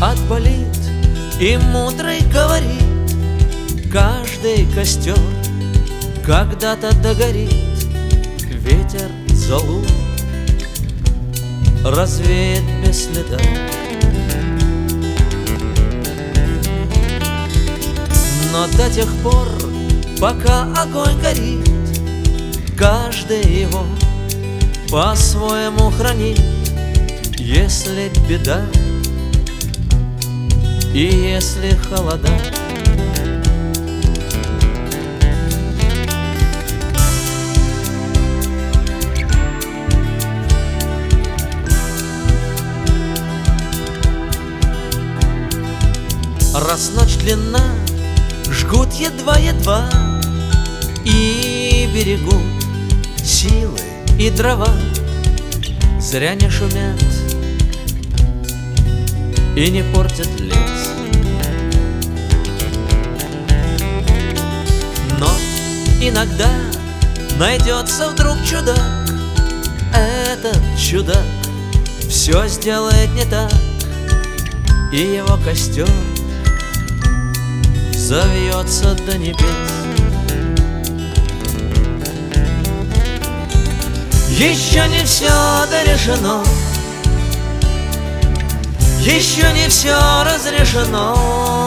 отболит, и мудрый говорит: каждый костер когда-то догорит. Ветер золу развеет без следа. Но до тех пор, пока огонь горит, каждый его по-своему хранит. Если беда и если холода, раз ночь длинна, жгут едва-едва и берегут силы и дрова. Зря не шумят и не портят лес. Но иногда найдется вдруг чудак. Этот чудак все сделает не так, и его костер завьется до небес. Еще не все дорешено, еще не все разрешено,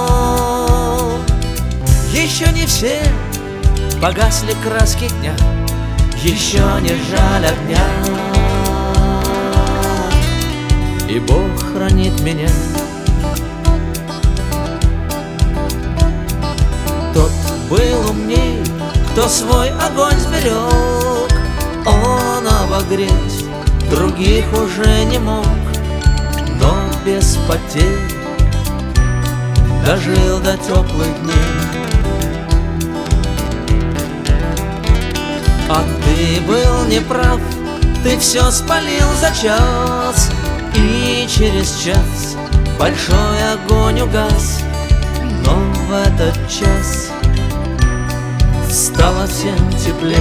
еще не все погасли краски дня, еще не жаль огня. И Бог хранит меня. Тот был умней, кто свой огонь сберег. Он обогреть других уже не мог, но без потерь дожил до теплых дней. А ты был неправ, ты все спалил за час, и через час большой огонь угас. Но в этот час стало всем теплее.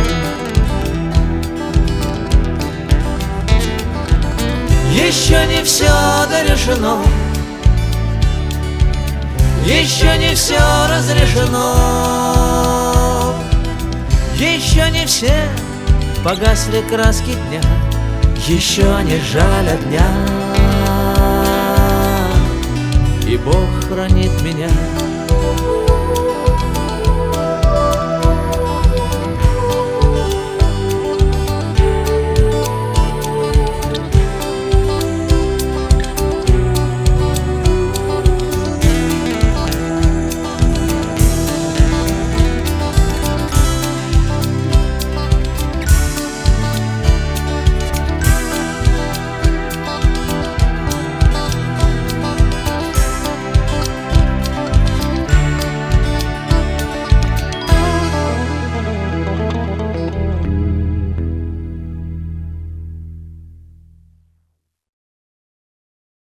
Еще не все дорешено, еще не все разрешено, еще не все погасли краски дня, еще не жаль огня. И Бог хранит меня.